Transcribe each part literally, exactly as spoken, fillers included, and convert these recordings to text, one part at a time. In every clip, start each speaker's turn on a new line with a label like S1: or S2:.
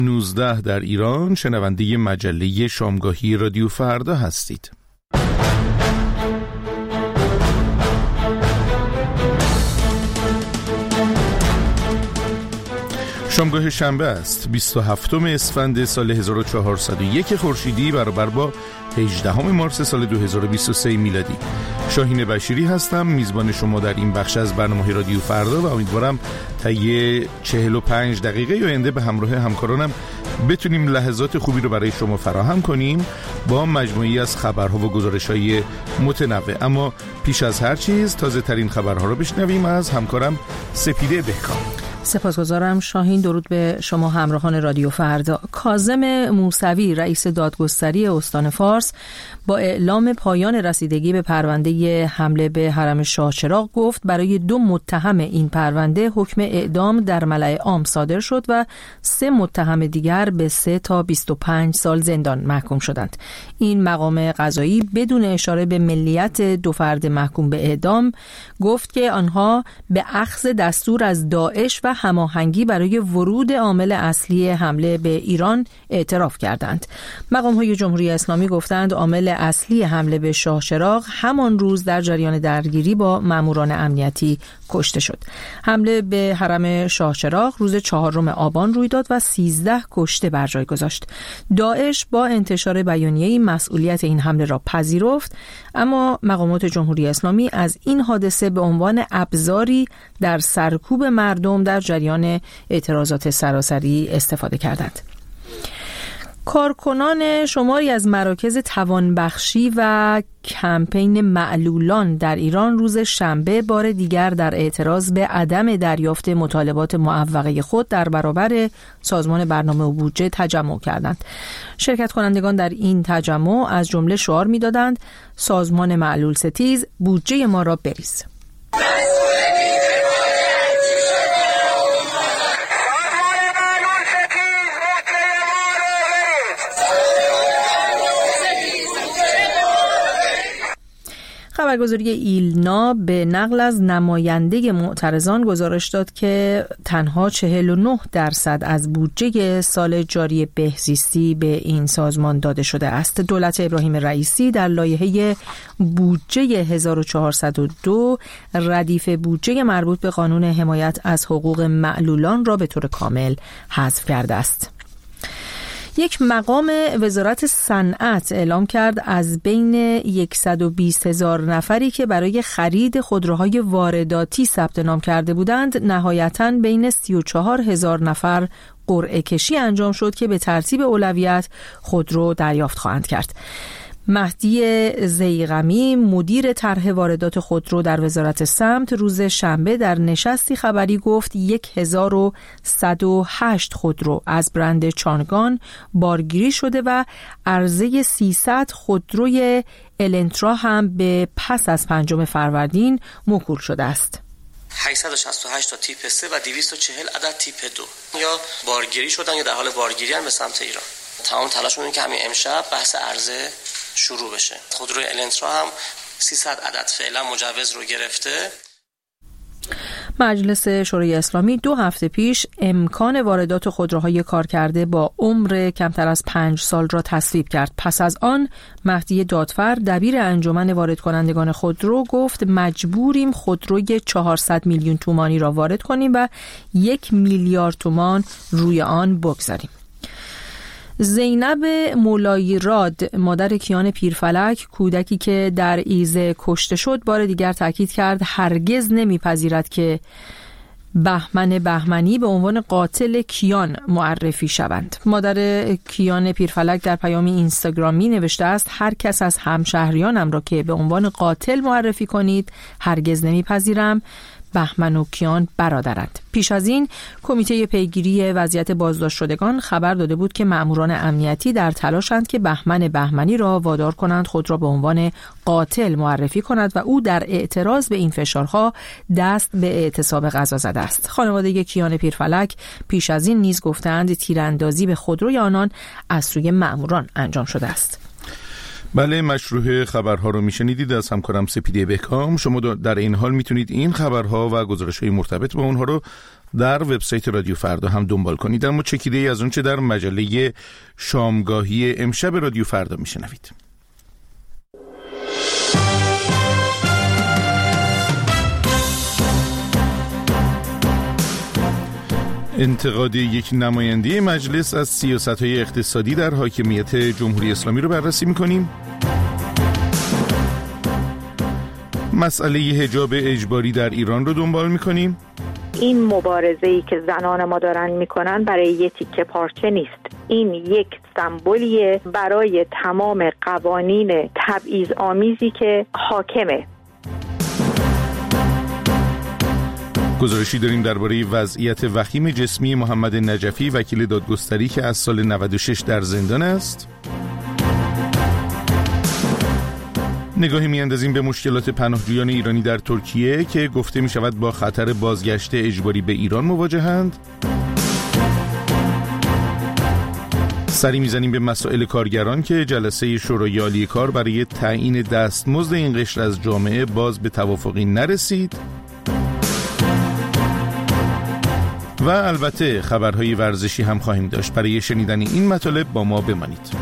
S1: نوزده در ایران شنونده مجله شامگاهی رادیو فردا هستید. شامگاه شنبه است، بیست و هفتم اسفند سال هزار و چهارصد و یک خورشیدی برابر با هجدهم مارس سال دو هزار و بیست و سه میلادی. شاهین بشیری هستم، میزبان شما در این بخش از برنامه رادیو فردا و امیدوارم طی چهل و پنج دقیقه آینده به همراه همکارانم بتونیم لحظات خوبی رو برای شما فراهم کنیم با مجموعی از خبرها و گزارش‌های متنوع. اما پیش از هر چیز تازه ترین خبرها رو بشنویم از همکارم سپیده بهکام.
S2: سپاسگزارم شاهین. درود به شما همراهان رادیو فردا. کاظم موسوی رئیس دادگستری استان فارس با اعلام پایان رسیدگی به پرونده حمله به حرم شاه چراغ گفت برای دو متهم این پرونده حکم اعدام در ملأ عام صادر شد و سه متهم دیگر به سه تا بیست و پنج سال زندان محکوم شدند. این مقام قضایی بدون اشاره به ملیت دو فرد محکوم به اعدام گفت که آنها به اخذ دستور از داعش و هماهنگی برای ورود عامل اصلی حمله به ایران اعتراف کردند. مقام‌های جمهوری اسلامی گفتند عامل اصلی حمله به شاه چراغ همان روز در جریان درگیری با ماموران امنیتی کشته شد. حمله به حرم شاه چراغ روز چهارم آبان روی داد و سیزده کشته بر جای گذاشت. داعش با انتشار بیانیه‌ای مسئولیت این حمله را پذیرفت، اما مقامات جمهوری اسلامی از این حادثه به عنوان ابزاری در سرکوب مردم در جریان اعتراضات سراسری استفاده کردند. کارکنان شماری از مراکز توانبخشی و کمپین معلولان در ایران روز شنبه بار دیگر در اعتراض به عدم دریافت مطالبات معوقه خود در برابر سازمان برنامه و بودجه تجمع کردند. شرکت کنندگان در این تجمع از جمله شعار می‌دادند سازمان معلول ستیز بودجه ما را بریز. خبرگزاری ایلنا به نقل از نماینده معترضان گزارش داد که تنها چهل و نه درصد از بودجه سال جاری بهزیستی به این سازمان داده شده است. دولت ابراهیم رئیسی در لایحه بودجه هزار و چهارصد و دو ردیف بودجه مربوط به قانون حمایت از حقوق معلولان را به طور کامل حذف کرده است. یک مقام وزارت صنعت اعلام کرد از بین صد و بیست هزار نفری که برای خرید خودروهای وارداتی ثبت نام کرده بودند، نهایتاً بین سی و چهار هزار نفر قرعه کشی انجام شد که به ترتیب اولویت خودرو دریافت خواهند کرد. مهدی زیغمی مدیر طرح واردات خودرو در وزارت سمت روز شنبه در نشستی خبری گفت هزار و صد و هشت خودرو از برند چانگان بارگیری شده و عرضه سیصد خودروی النترا هم به پس از پنجم فروردین موکول شده است.
S3: هشتصد و شصت و هشت تا تیپ سه و دویست و چهل عدد تیپ دو یا بارگیری شدن یا در حال بارگیری هم به سمت ایران. تمام تلاشمون اینه که همین امشب بحث عرضه شروع بشه. خودروی النترا هم سیصد عدد فعلا مجوز رو گرفته.
S2: مجلس شورای اسلامی دو هفته پیش امکان واردات خودروهای کارکرده با عمر کمتر از پنج سال را تصویب کرد. پس از آن مهدی دادفر دبیر انجمن وارد کنندگان خودرو گفت مجبوریم خودروی چهارصد میلیون تومانی را وارد کنیم و یک میلیارد تومان روی آن بگذاریم. زینب مولایی راد مادر کیان پیرفلک، کودکی که در ایزه کشته شد، بار دیگر تاکید کرد هرگز نمیپذیرد که بهمن بهمنی به عنوان قاتل کیان معرفی شوند. مادر کیان پیرفلک در پیامی اینستاگرامی نوشته است هر کس از همشهریانم را که به عنوان قاتل معرفی کنید هرگز نمیپذیرم. بهمن و کیان برادرند. پیش از این کمیته پیگیری وضعیت بازداشت شدگان خبر داده بود که ماموران امنیتی در تلاشند که بهمن بهمنی را وادار کنند خود را به عنوان قاتل معرفی کند و او در اعتراض به این فشارها دست به اعتصاب غذا زده است. خانواده کیان پیرفلک پیش از این نیز گفتند تیراندازی به خودروی آنان از سوی ماموران انجام شده است.
S1: بله، مشروع خبرها رو میشنیدید از همکارم سپیده بهکام. شما در این حال میتونید این خبرها و گزارش‌های مرتبط با اونها رو در وبسایت رادیو فردا هم دنبال کنید. اما چکیده ای از اون چه در مجله شامگاهی امشب رادیو فردا میشنوید. انتقاد یک نماینده مجلس از سیاست‌های اقتصادی در حاکمیت جمهوری اسلامی رو بررسی می‌کنیم. مسئله حجاب اجباری در ایران رو دنبال می‌کنیم.
S4: این مبارزه‌ای که زنان ما دارن می‌کنن برای یک تیکه پارچه نیست. این یک سمبولیه برای تمام قوانین تبعیض‌آمیزی که حاکمه.
S1: گزارشی داریم درباره وضعیت وخیم جسمی محمد نجفی، وکیل دادگستری که از سال نود و شش در زندان است. نگاهی می‌اندازیم به مشکلات پناهجویان ایرانی در ترکیه که گفته می‌شود با خطر بازگشت اجباری به ایران مواجهند. سری می‌زنیم به مسائل کارگران که جلسه شورای عالی کار برای تعیین دستمزد این قشر از جامعه باز به توافقی نرسید. و البته خبرهای ورزشی هم خواهیم داشت. برای شنیدن این مطالب با ما بمانید.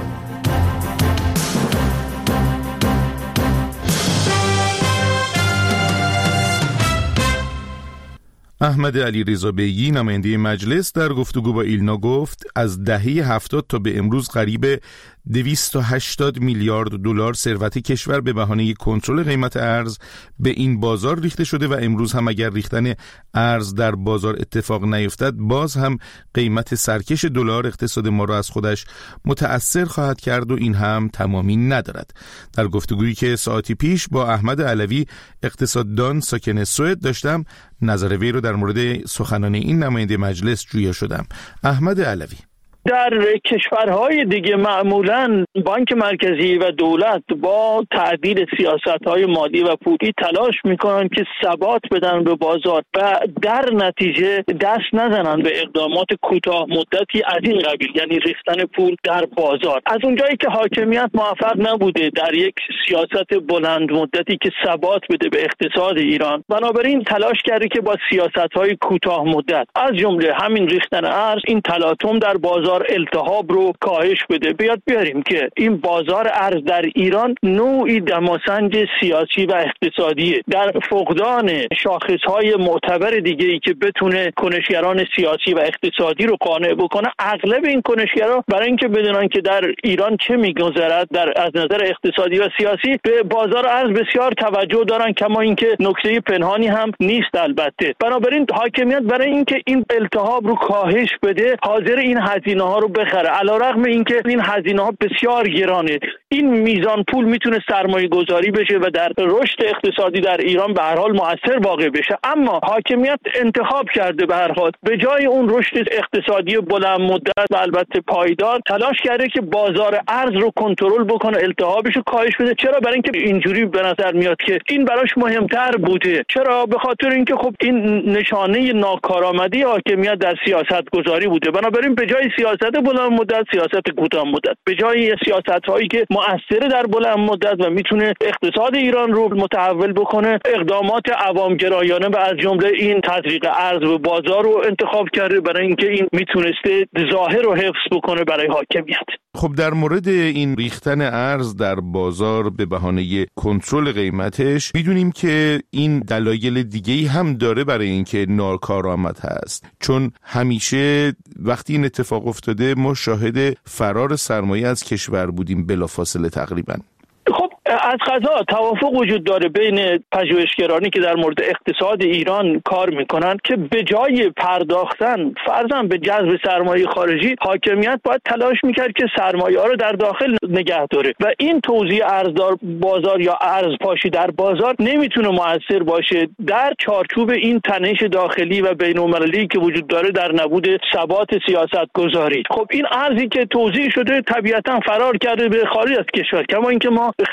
S1: احمد علیرضا بیگی نماینده مجلس در گفتگو با ایلنا گفت از دهه هفتاد تا به امروز قریب دویست و هشتاد میلیارد دلار ثروت کشور به بهانه کنترل قیمت ارز به این بازار ریخته شده و امروز هم اگر ریختن ارز در بازار اتفاق نیفتد باز هم قیمت سرکش دلار اقتصاد ما را از خودش متأثر خواهد کرد و این هم تمامی ندارد. در گفتگویی که ساعتی پیش با احمد علوی اقتصاددان ساکن سوئد داشتم، نظر وی رو در مورد سخنان این نماینده مجلس جویا شدم. احمد علوی:
S5: در کشورهای دیگه معمولاً بانک مرکزی و دولت با تعدیل سیاست‌های مالی و پولی تلاش میکنن که ثبات بدن به بازار و در نتیجه دست نزنن به اقدامات کوتاه مدتی از این قبیل، یعنی ریختن پول در بازار. از اونجایی که حاکمیت موفق نبوده در یک سیاست بلند مدتی که ثبات بده به اقتصاد ایران، بنابراین تلاش کرده که با سیاست‌های کوتاه مدت از جمله همین ریختن ارز این تلاطم در بازار التهاب رو کاهش بده. بیاد بیاریم که این بازار ارز در ایران نوعی دماسنج سیاسی و اقتصادیه. در فقدان شاخصهای معتبر دیگه‌ای که بتونه کنشگران سیاسی و اقتصادی رو قانع بکنه، اغلب این کنشگرا برای اینکه بدونن که در ایران چه میگذرد در از نظر اقتصادی و سیاسی به بازار ارز بسیار توجه دارن، کما اینکه نکته پنهانی هم نیست البته. بنابراین حاکمیت برای اینکه این التهاب رو کاهش بده حاضر این هزینه ها رو بخره، علیرغم اینکه این هزینه ها بسیار گرانه. این میزان پول میتونه سرمایه گذاری بشه و در رشد اقتصادی در ایران به هر حال مؤثر واقع بشه، اما حاکمیت انتخاب کرده به هر حال به جای اون رشد اقتصادی بلند مدت و البته پایدار تلاش کرده که بازار ارز رو کنترل بکنه، التهابش رو کاهش بده. چرا؟ برای اینکه اینجوری به نظر میاد که این براش مهمتر بوده. چرا؟ به خاطر اینکه خب این نشانه ناکارآمدی حاکمیت در سیاست گذاری بوده. بنابراین به جای سیاست بلند مدت سیاست کوتاه مدت، به جای سیاست هایی که مؤثر در بلند مدت و میتونه اقتصاد ایران رو متحول بکنه، اقدامات عوامگرایانه و از جمله این تزریق ارز به بازار رو انتخاب کرده برای اینکه این میتونسته ظاهر رو حفظ بکنه برای حاکمیت.
S1: خب در مورد این ریختن ارز در بازار به بهانه کنترل قیمتش میدونیم که این دلایل دیگه‌ای هم داره برای اینکه ناکارآمد هست، چون همیشه وقتی این اتفاق افتاده ما شاهد فرار سرمایه از کشور بودیم بلافاصله تقریبا.
S5: خب از قضا توافق وجود داره بین پژوهشگرانی که در مورد اقتصاد ایران کار میکنن که به جای پرداختن فرضاً به جذب سرمایه خارجی، حاکمیت باید تلاش میکرد که سرمایه ها رو در داخل نگه داره و این توزیع ارزدار بازار یا ارز پاشی در بازار نمیتونه مؤثر باشه در چارچوب این تنش داخلی و بین‌المللی که وجود داره در نبود ثبات سیاست گذاری. خب این ارزی که توزیع شده طبیعتاً فرار کرده به خارج از کشور، کما اینکه ما خرید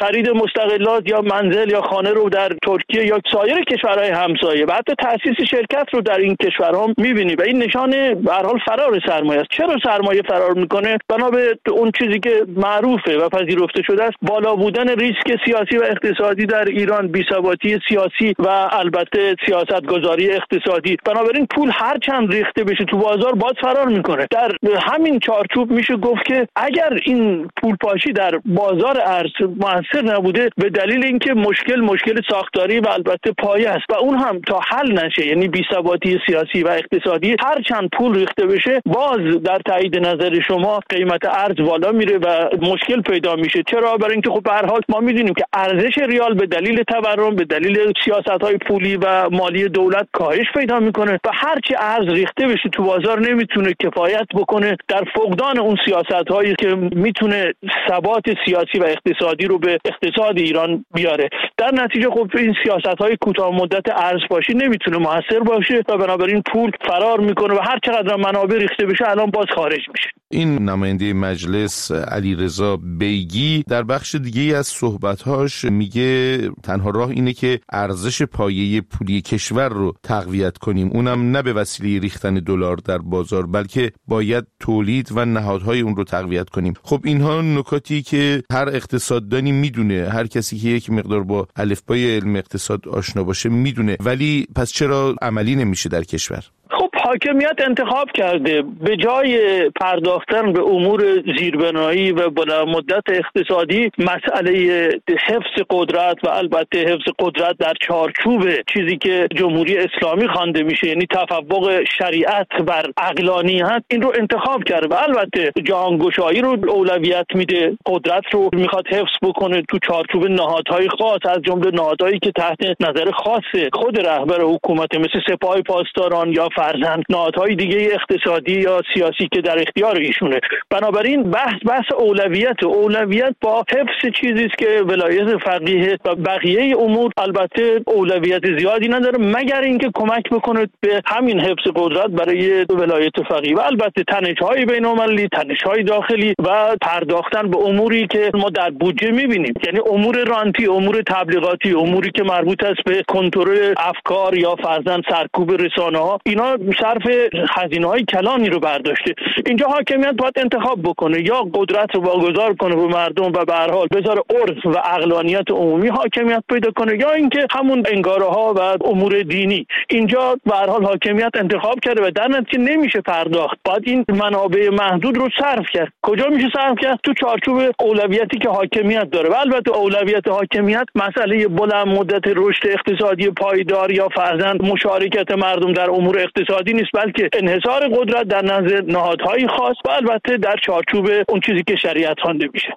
S5: مستقلات یا منزل یا خانه رو در ترکیه یا سایر کشورهای همسایه و حتی تأسیس شرکت رو در این کشورها می‌بینی و این نشان به هر حال فرار سرمایه است. چرا سرمایه فرار میکنه؟ بنا به اون چیزی که معروفه و پذیرفته شده است، بالا بودن ریسک سیاسی و اقتصادی در ایران، بی‌ثباتی سیاسی و البته سیاستگذاری اقتصادی. بنابراین پول هر چند ریخته بشه تو بازار باز فرار میکنه. در همین چارچوب میشه گفت که اگر این پول پاشی در بازار ارز موثر نبوده به دلیل اینکه مشکل مشکل ساختاری و البته پایه است و اون هم تا حل نشه، یعنی بی‌ثباتی سیاسی و اقتصادی، هر چند پول ریخته بشه باز در تایید نظر شما قیمت ارز بالا میره و مشکل پیدا میشه. چرا؟ برای اینکه خب به هر حال ما میدونیم که ارزش ریال به دلیل تورم، به دلیل سیاست‌های پولی و مالی دولت کاهش پیدا میکنه و هر چی ارز ریخته بشه تو بازار نمیتونه کفایت بکنه در فقدان اون سیاست‌هایی که میتونه ثبات سیاسی و اقتصادی رو به اقتصاد ایران بیاره. در نتیجه خب این سیاست‌های کوتاه مدت ارزپاشی نمیتونه موثر باشه و بنابراین پول فرار میکنه و هر چقدر منابع ریخته بشه الان باز خارج میشه.
S1: این نماینده مجلس علیرضا بیگی در بخش دیگه از صحبت‌هاش میگه تنها راه اینه که ارزش پایه پولی کشور رو تقویت کنیم، اونم نه به وسیله ریختن دلار در بازار بلکه باید تولید و نهادهای اون رو تقویت کنیم. خب اینها نکاتی که هر اقتصاددانی میدونه، هر کسی که یک مقدار با الفبای علم اقتصاد آشنا باشه میدونه، ولی پس چرا عملی نمیشه در کشور؟
S5: خب حاکمیت انتخاب کرده به جای پرداختن به امور زیربنایی و بلند مدت اقتصادی مسئله حفظ قدرت و البته حفظ قدرت در چارچوب چیزی که جمهوری اسلامی خوانده میشه، یعنی تفوق شریعت بر عقلانیت، این رو انتخاب کرده و البته جهانگشایی رو اولویت میده، قدرت رو میخواد حفظ بکنه تو چارچوب نهادهای خاص، از جمله نهادهایی که تحت نظر خاص خود رهبر حکومت مثل سپاه پاسداران یا فرزند نهادهای دیگه اقتصادی یا سیاسی که در اختیار ایشونه. بنابراین بحث بحث اولویت اولویت با حفظ چیزی است که ولایت فقیه و بقیه امور البته اولویت زیادی نداره مگر اینکه کمک بکنه به همین حفظ قدرت برای ولایت فقیه و البته تنش‌های بین‌المللی، تنش‌های داخلی و پرداختن به اموری که ما در بودجه می‌بینیم، یعنی امور رانتی، امور تبلیغاتی، اموری که مربوط است به کنترل افکار یا فرزند سرکوب رسانه‌ها، اینا صرف هزینه‌های کلانی رو برداشته. اینجا حاکمیت باید انتخاب بکنه، یا قدرت رو واگذار کنه به مردم و به هر حال بذاره عرف و عقلانیت عمومی حاکمیت پیدا کنه، یا اینکه همون انگاره‌ها و امور دینی. اینجا به هر حال حاکمیت انتخاب کرده و در نتیجه نمیشه پرداخت، باید این منابع محدود رو صرف کرد. کجا میشه صرف کرد؟ تو چارچوب اولویتی که حاکمیت داره و البته اولویت حاکمیت مسئله بلند مدت رشد اقتصادی پایدار یا فرزند مشارکت مردم در امور اقتصادی نیست، بلکه انحصار قدرت در نظر نهادهای خاص و البته در چارچوب اون چیزی که شریعت خوانده میشه.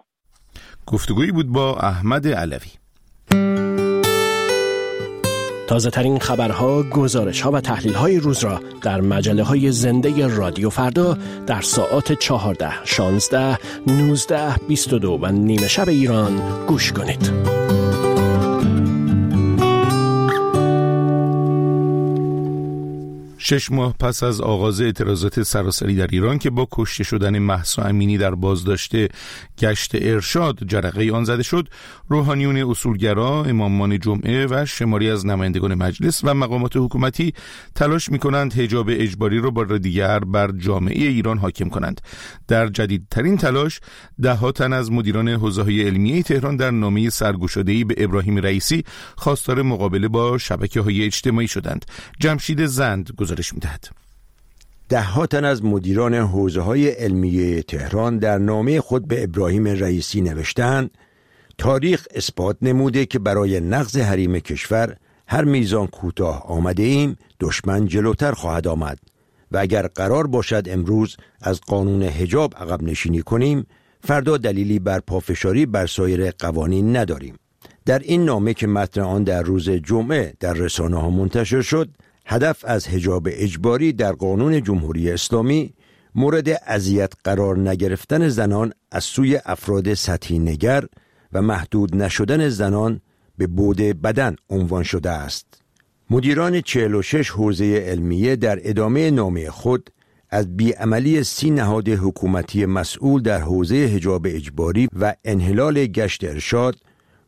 S1: گفتگویی بود با احمد علوی.
S6: تازه ترین خبرها، گزارش‌ها و تحلیل‌های روز را در مجله‌های زنده رادیو فردا در ساعات چهارده، شانزده، نوزده، بیست و دو و نیمه شب ایران گوش کنید.
S1: شش ماه پس از آغاز اعتراضات سراسری در ایران که با کشته شدن مهسا امینی در بازداشت گشت ارشاد جرقه آن زده شد، روحانیون اصولگرا، امامان جمعه و شماری از نمایندگان مجلس و مقامات حکومتی تلاش می‌کنند حجاب اجباری را بار دیگر بر جامعه ایران حاکم کنند. در جدیدترین تلاش، ده‌ها تن از مدیران حوزه‌های علمیه تهران در نامه سرگشاده‌ای به ابراهیم رئیسی خواستار مقابله با شبکه‌های اجتماعی شدند. جمشید زند گزارش می‌دهد.
S7: ده ها تن از مدیران حوزه‌های علمیه تهران در نامه خود به ابراهیم رئیسی نوشتند: تاریخ اثبات نموده که برای نقض حریم کشور هر میزان کوتاه آمده ایم دشمن جلوتر خواهد آمد و اگر قرار باشد امروز از قانون حجاب عقب نشینی کنیم، فردا دلیلی بر پافشاری بر سایر قوانین نداریم. در این نامه که متن آن در روز جمعه در رسانه‌ها منتشر شد، هدف از حجاب اجباری در قانون جمهوری اسلامی مورد اذیت قرار نگرفتن زنان از سوی افراد سطحی نگر و محدود نشدن زنان به بعد بدن عنوان شده است. مدیران چهل و شش حوزه علمیه در ادامه نامه خود از بیعملی سی نهاد حکومتی مسئول در حوزه حجاب اجباری و انحلال گشت ارشاد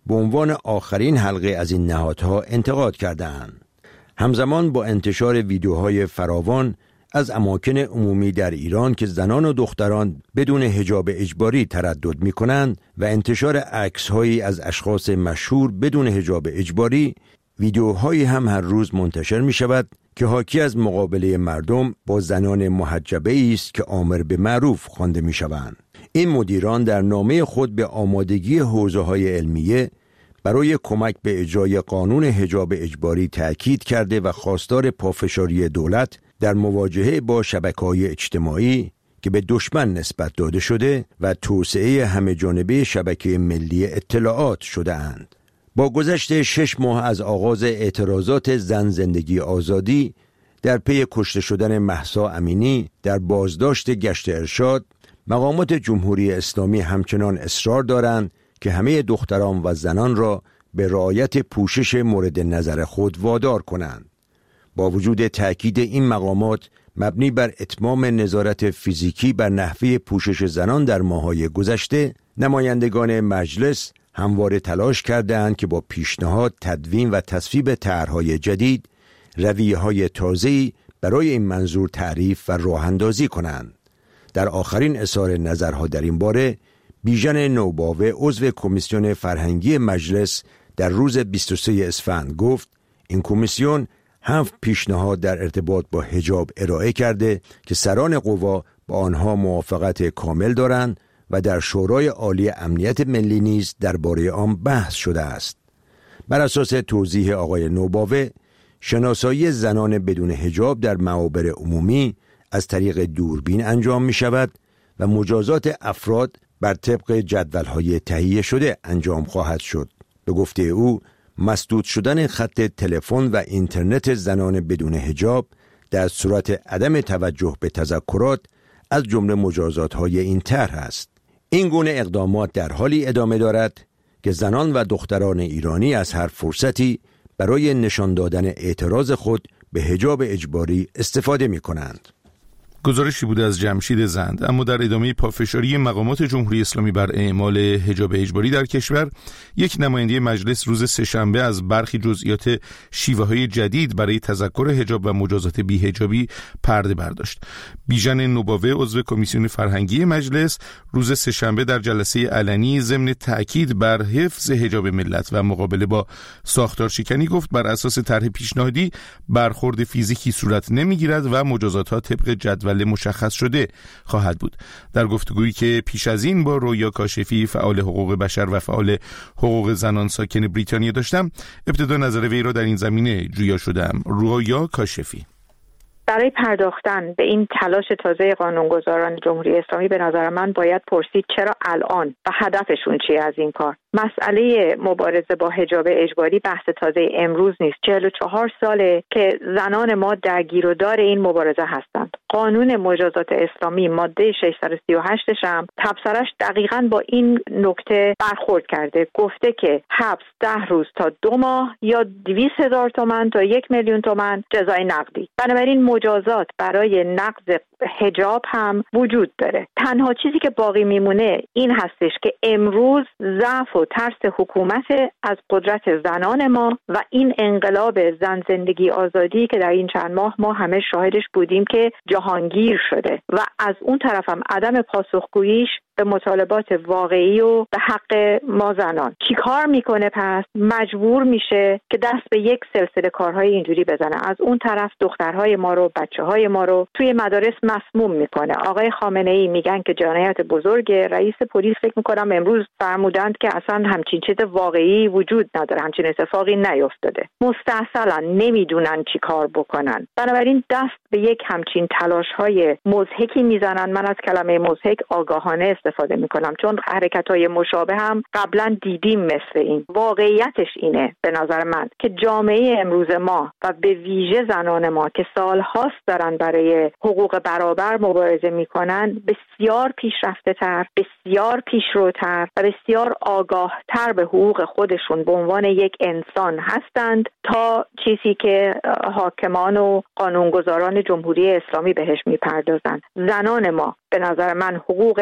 S7: به عنوان آخرین حلقه از این نهادها انتقاد کرده‌اند. همزمان با انتشار ویدیوهای فراوان از اماکن عمومی در ایران که زنان و دختران بدون حجاب اجباری تردد می‌کنند و انتشار عکس‌هایی از اشخاص مشهور بدون حجاب اجباری، ویدیوهایی هم هر روز منتشر می‌شود که حاکی از مقابله مردم با زنان محجبه است که آمر به معروف خوانده می‌شوند. این مدیران در نامه خود به آمادگی حوزه‌های علمیه برای کمک به اجرای قانون حجاب اجباری تأکید کرده و خواستار پافشاری دولت در مواجهه با شبکه‌های اجتماعی که به دشمن نسبت داده شده و توسعه همه‌جانبه شبکه ملی اطلاعات شده اند. با گذشت شش ماه از آغاز اعتراضات زن زندگی آزادی در پی کشته شدن مهسا امینی در بازداشت گشت ارشاد، مقامات جمهوری اسلامی همچنان اصرار دارند که همه دختران و زنان را به رعایت پوشش مورد نظر خود وادار کنند. با وجود تأکید این مقامات مبنی بر اتمام نظارت فیزیکی بر نحوه پوشش زنان در ماه‌های گذشته، نمایندگان مجلس همواره تلاش کردند که با پیشنهاد، تدوین و تصویب طرح‌های جدید، رویه‌های تازه‌ای برای این منظور تعریف و راه‌اندازی کنند. در آخرین اظهار نظرها در این باره، بیژن نوباوه عضو کمیسیون فرهنگی مجلس در روز بیست و سوم اسفند گفت این کمیسیون هفت پیشنهاد در ارتباط با حجاب ارائه کرده که سران قوا با آنها موافقت کامل دارند و در شورای عالی امنیت ملی نیز درباره آن بحث شده است. بر اساس توضیح آقای نوباوه، شناسایی زنان بدون حجاب در معابر عمومی از طریق دوربین انجام می شود و مجازات افراد بر طبق جدول‌های تهیه شده انجام خواهد شد. به گفته او، مسدود شدن خط تلفن و اینترنت زنان بدون حجاب در صورت عدم توجه به تذکرات از جمله مجازات‌های این طرح است. این گونه اقدامات در حالی ادامه دارد که زنان و دختران ایرانی از هر فرصتی برای نشان دادن اعتراض خود به حجاب اجباری استفاده می‌کنند.
S1: گزارشی بوده از جمشید زند. اما در ادامه پافشاری مقامات جمهوری اسلامی بر اعمال حجاب اجباری در کشور، یک نماینده مجلس روز سه‌شنبه از برخی جزئیات شیوه‌های جدید برای تذکر حجاب و مجازات بی‌حجابی پرده برداشت. بیژن نوباوه عضو کمیسیون فرهنگی مجلس روز سه‌شنبه در جلسه علنی ضمن تأکید بر حفظ حجاب ملت و مقابله با ساختارشکنی گفت بر اساس طرح پیشنهادی برخورد فیزیکی صورت نمی‌گیرد و مجازات‌ها طبق جدول مشخص شده خواهد بود. در گفتگویی که پیش از این با رویا کاشفی، فعال حقوق بشر و فعال حقوق زنان ساکن بریتانیا داشتم، ابتدا نظر وی را در این زمینه جویا شدم. رویا کاشفی:
S4: برای پرداختن به این تلاش تازه قانونگذاران جمهوری اسلامی به نظر من باید پرسید چرا الان و هدفشون چیه از این کار. مسئله مبارزه با حجاب اجباری بحث تازه امروز نیست. چهل و چهار ساله که زنان ما درگیر و دار این مبارزه هستند. قانون مجازات اسلامی ماده ششصد و سی و هشت هم تبصره‌اش دقیقاً با این نکته برخورد کرده. گفته که حبس ده روز تا دو ماه یا دویست هزار تومان تا یک میلیون تومان جزای نقدی. بنابراین مجازات برای نقض حجاب هم وجود داره. تنها چیزی که باقی میمونه این هستش که امروز ضعف و ترس حکومت از قدرت زنان ما و این انقلاب زن زندگی آزادی که در این چند ماه ما همه شاهدش بودیم که جهانگیر شده و از اون طرف هم عدم پاسخگوییش به مطالبات واقعی و به حق ما زنان. چی کار میکنه؟ پس مجبور میشه که دست به یک سلسله کارهای اینجوری بزنه. از اون طرف دخترهای ما رو، بچه‌های ما رو توی مدارس مسموم میکنه. آقای خامنه‌ای میگن که جنایت بزرگ. رئیس پلیس فکر میکنم امروز فرمودند که اصلا همچین چیز واقعی وجود نداره، همچین اتفاقی نیفتاده. مستعصلا نمیدونن چی کار بکنن. بنابراین دست به یک همچین تلاش‌های مضحکی میزنن. من از کلمه مضحک آگاهانه استفاده میکنم چون حرکت‌های مشابه هم قبلا دیدیم مثل این. واقعیتش اینه به نظر من که جامعه امروز ما و به ویژه زنان ما که سال‌هاست دارن برای حقوق برابر مبارزه میکنن بسیار پیشرفته‌تر، بسیار پیشروتر و بسیار آگاهتر به حقوق خودشون به عنوان یک انسان هستند تا چیزی که حاکمان و قانونگذاران جمهوری اسلامی بهش میپردازن. زنان ما به نظر من حقوق انسانی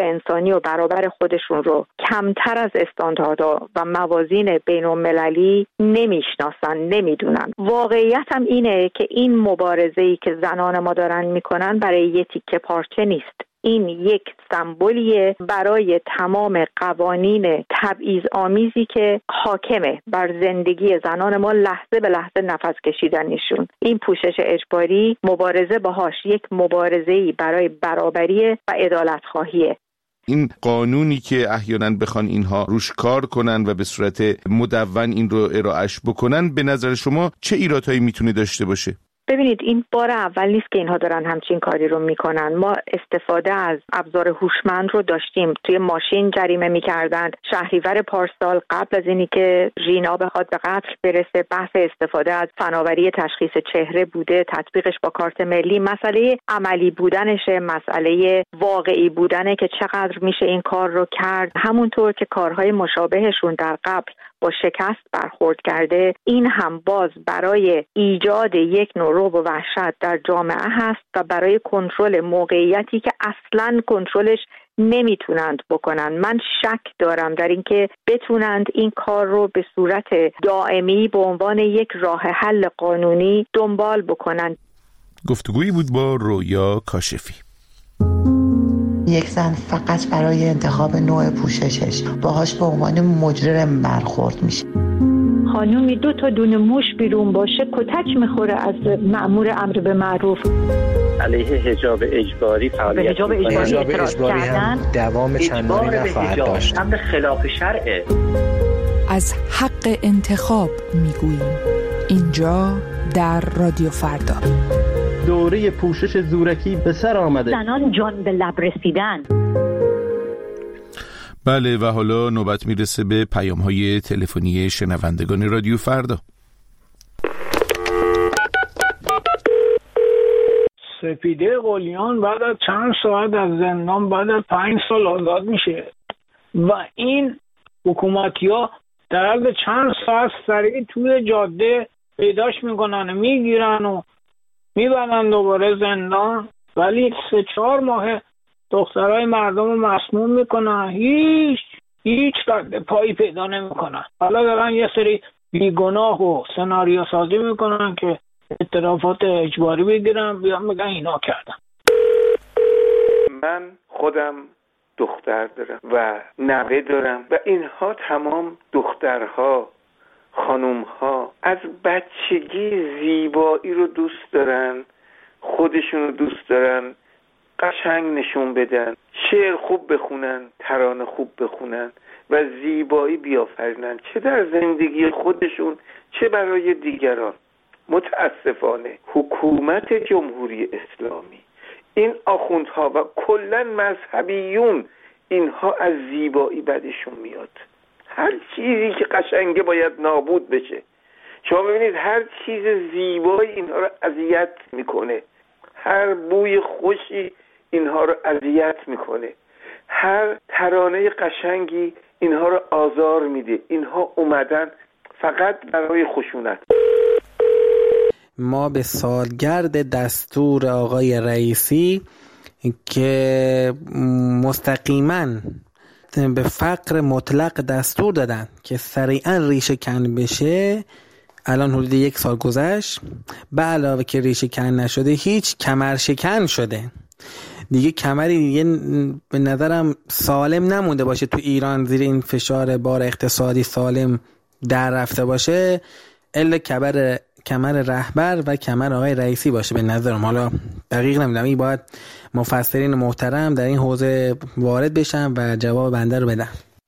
S4: قوانی و برابر خودشون رو کمتر از استانداردها و موازین بین‌المللی نمیشناسن، نمیدونن. واقعیت هم اینه که این مبارزه‌ای که زنان ما دارن میکنن برای یه تیکه پارچه نیست. این یک سمبولیه برای تمام قوانین تبعیض آمیزی که حاکمه بر زندگی زنان ما لحظه به لحظه نفس کشیدنشون. این پوشش اجباری مبارزه باهاش یک مبارزه‌ای برای برابری و عدالت خواهیه.
S1: این قانونی که احیانا بخوان اینها روش کار کنن و به صورت مدون این رو ارائهش بکنن، به نظر شما چه ایرادهایی میتونه داشته باشه؟
S4: ببینید، این بار اول نیست که اینها دارن همچین کاری رو میکنن. ما استفاده از ابزار هوشمند رو داشتیم. توی ماشین جریمه میکردن. شهریور پارسال قبل از اینی که ژینا بخواد به قتل برسه، بحث استفاده از فناوری تشخیص چهره بوده، تطبیقش با کارت ملی. مسئله عملی بودنشه، مسئله واقعی بودنه که چقدر میشه این کار رو کرد. همونطور که کارهای مشابهشون در قبل با شکست برخورد کرده، این هم باز برای ایجاد یک نوع رعب و وحشت در جامعه هست و برای کنترل موقعیتی که اصلاً کنترلش نمیتونند بکنن. من شک دارم در اینکه بتونند این کار رو به صورت دائمی به عنوان یک راه حل قانونی دنبال بکنن.
S1: گفتگویی بود با رویا کاشفی.
S8: یک زن فقط برای انتخاب نوع پوششش باهاش به عنوان مجرم برخورد میشه.
S9: خانومی دو تا دونه موش بیرون باشه کتک میخوره از مأمور امر به معروف.
S10: علیه حجاب اجباری فعالیت
S11: حجاب اجباری, اجباری هم دوام چندانی نخواهد داشت.
S10: امر خلاف شرعه.
S12: از حق انتخاب میگوییم اینجا در رادیو فردا.
S13: دوره پوشش زورکی به سر آمده.
S9: زنان جان به لب رسیدن.
S1: بله، و حالا نوبت میرسه به پیام‌های تلفنی شنوندگان رادیو فردا.
S14: سپیده قلیان بعد از چند ساعت از زندان بعد از پنج سال آزاد میشه و این حکومتی‌ها در عرض چند ساعت سریع توی جاده پیداش میکنن، میگیرن و میبرن دوباره زندان. ولی سه چهار ماه دخترای مردم رو مسموم میکنن، هیچ هیچ رد پایی پیدا نمیکنن. حالا دارن یه سری بیگناه و سناریو سازی میکنن که اعترافات اجباری بگیرن، بیان میگن اینا کردن.
S15: من خودم دختر دارم و نوه دارم و اینها تمام دخترها، خانومها از بچگی زیبایی رو دوست دارن، خودشون رو دوست دارن، قشنگ نشون بدن، شعر خوب بخونن، ترانه خوب بخونن و زیبایی بیافرینن، چه در زندگی خودشون چه برای دیگران. متاسفانه حکومت جمهوری اسلامی، این آخوندها و کلن مذهبیون، اینها از زیبایی بدشون میاد. هر چیزی که قشنگه باید نابود بشه. شما ببینید هر چیز زیبایی اینها رو اذیت میکنه، هر بوی خوشی اینها رو اذیت میکنه، هر ترانه قشنگی اینها رو آزار میده. اینها اومدن فقط برای خشونت.
S16: ما به سالگرد دستور آقای رئیسی که مستقیما به فقر مطلق دستور دادن که سریعا ریشه کن بشه، الان حدود یک سال گذشت، به علاوه که ریشه کن نشده هیچ کمر شکن شده. دیگه کمری دیگه به نظرم سالم نمونده باشه تو ایران زیر این فشار بار اقتصادی سالم در رفته باشه الا کمر کمر رهبر و کمر آقای رئیسی باشه به نظرم. حالا دقیق نمیدونم، این باید مفسرین محترم در این حوزه وارد بشن و جواب بنده رو بدن.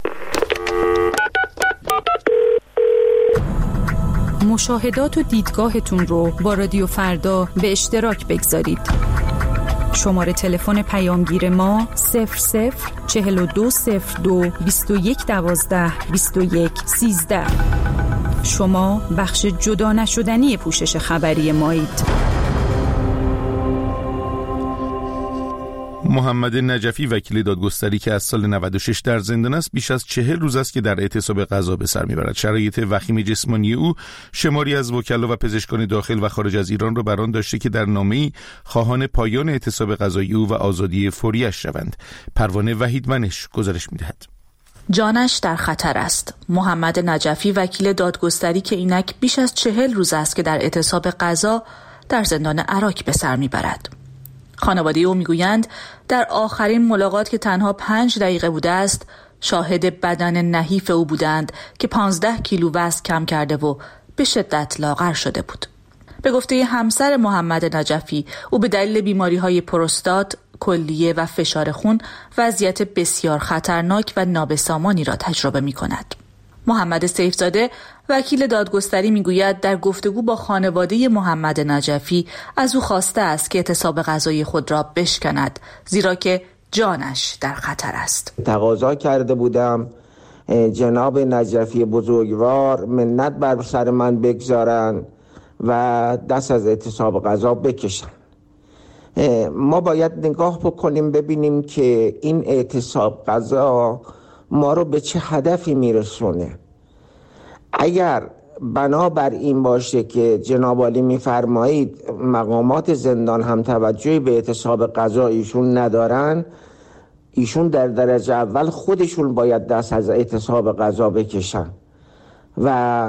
S12: مشاهدات و دیدگاهتون رو با رادیو فردا به اشتراک بگذارید. شماره تلفن پیامگیر ما صفر صفر چهل و دو صفر دو بیست و یک دوازده بیست و یک سیزده. شما بخش جدا نشدنی پوشش خبری مایید.
S1: محمد نجفی وکیل دادگستری که از سال نود و شش در زندان است بیش از چهل روز است که در اعتصاب قضا به سر میبرد. شرایط وخیم جسمانی او شماری از وکلا و پزشکان داخل و خارج از ایران را بر آن داشته که در نامه‌ای خواهان پایان اعتصاب قضایی او و آزادی فوریش شوند. پروانه وحیدمنش گزارش میدهد.
S17: جانش در خطر است. محمد نجفی وکیل دادگستری که اینک بیش از چهل روز است که در اعتصاب قضا در زندان عراق به سر میبرد. خانواده او میگویند در آخرین ملاقات که تنها پنج دقیقه بوده است شاهد بدن نحیف او بودند که پانزده کیلو وزن کم کرده و به شدت لاغر شده بود. به گفته همسر محمد نجفی او به دلیل بیماری‌های پروستات، کلیه و فشار خون وضعیت بسیار خطرناک و نابسامانی را تجربه می‌کند. محمد سیفزاده وکیل دادگستری میگوید در گفتگو با خانواده محمد نجفی از او خواسته است که اعتصاب قضایی خود را بشکند زیرا که جانش در خطر است.
S18: تقاضا کرده بودم جناب نجفی بزرگوار منت بر سر من بگذارن و دست از اعتصاب قضا بکشن. ما باید نگاه بکنیم ببینیم که این اعتصاب قضا ما رو به چه هدفی میرسونه. اگر بنابر این باشه که جناب عالی میفرمایید مقامات زندان هم توجهی به اعتصاب قضا ایشون ندارن، ایشون در درجه اول خودشون باید دست از اعتصاب قضا بکشن و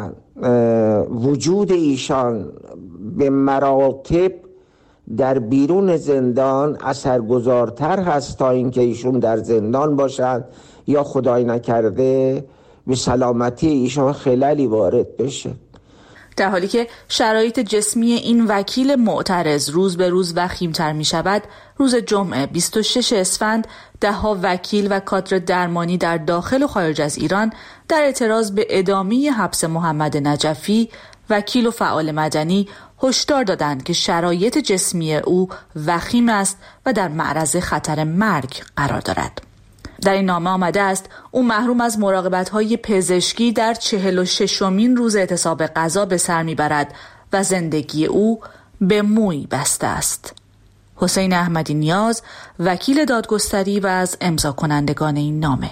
S18: وجود ایشان به مراتب در بیرون زندان اثرگذارتر هست تا اینکه ایشون در زندان باشند یا خدای نکرده به سلامتی ایشان خللی وارد بشه.
S17: در حالی که شرایط جسمی این وکیل معترض روز به روز وخیم‌تر می شود، روز جمعه بیست و شش اسفند ده‌ها وکیل و کادر درمانی در داخل و خارج از ایران در اعتراض به ادامه حبس محمد نجفی وکیل و فعال مدنی هشدار دادند که شرایط جسمی او وخیم است و در معرض خطر مرگ قرار دارد. در این نامه آمده است او محروم از مراقبت‌های پزشکی در چهل و ششمین روز اعتصاب قضا به سر میبرد و زندگی او به موی بسته است. حسین احمدی نیاز وکیل دادگستری و از امضا کنندگان این نامه.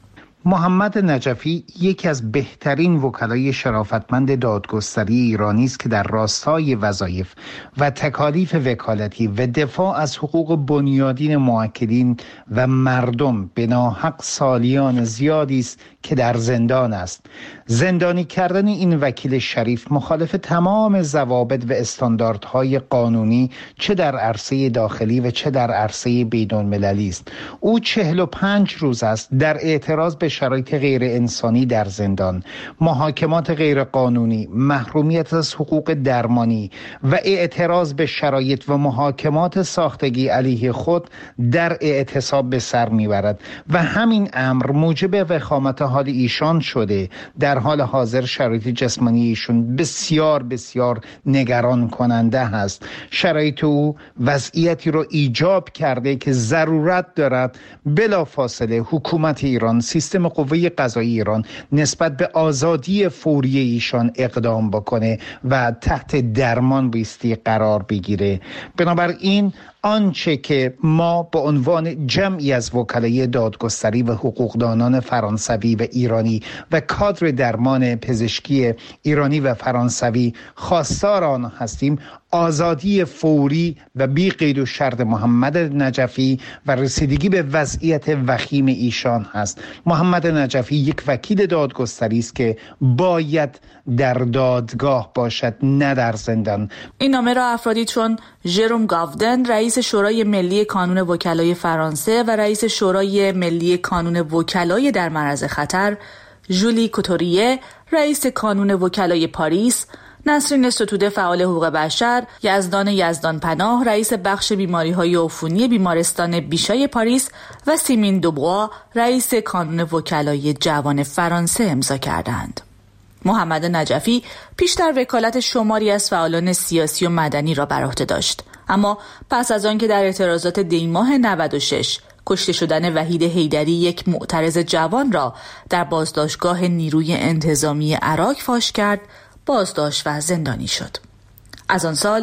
S19: محمد نجفی یکی از بهترین وکلای شرافتمند دادگستری ایرانی است که در راستای وظایف و تکالیف وکالتی و دفاع از حقوق بنیادین موکلین و مردم به ناحق سالیان زیادی است که در زندان است. زندانی کردن این وکیل شریف مخالف تمام ضوابط و استانداردهای قانونی چه در عرصه داخلی و چه در عرصه بین‌المللی است. او چهل و پنج روز است در اعتراض به شرایط غیر انسانی در زندان، محاکمات غیر قانونی، محرومیت از حقوق درمانی و اعتراض به شرایط و محاکمات ساختگی علیه خود در اعتصاب به سر میبرد و همین امر موجب وخامت حال ایشان شده. در حال حاضر شرایط جسمانی ایشون بسیار بسیار نگران کننده هست. شرایط او وضعیتی رو ایجاب کرده که ضرورت دارد بلافاصله حکومت ایران، سیستم قوه قضایی ایران نسبت به آزادی فوری ایشان اقدام بکنه و تحت درمان بایستی قرار بگیره. بنابراین آنچه که ما به عنوان جمعی از وکلای دادگستری و حقوقدانان فرانسوی و ایرانی و کادر درمان پزشکی ایرانی و فرانسوی خواستار آن هستیم، آزادی فوری و بی قید و شرط محمد نجفی و رسیدگی به وضعیت وخیم ایشان هست. محمد نجفی یک وکیل دادگستری است که باید در دادگاه باشد، نه در زندان.
S17: این نامه را افرادی چون ژروم گاودن رئیس شورای ملی کانون وکلای فرانسه و رئیس شورای ملی کانون وکلای در معرض خطر، ژولی کوتوریه رئیس کانون وکلای پاریس، نسرین ستوده فعال حقوق بشر، یزدان یزدان پناه رئیس بخش بیماری‌های عفونی بیمارستان بیشای پاریس و سیمین دوبوا رئیس کانون وکلای جوان فرانسه امضا کردند. محمد نجفی پیشتر وکالت شماری از فعالان سیاسی و مدنی را بر عهده داشت، اما پس از آن که در اعتراضات دیماه نود و شش کشته شدن وحید حیدری یک معترض جوان را در بازداشتگاه نیروی انتظامی عراق فاش کرد، بازداشت و زندانی شد. از آن سال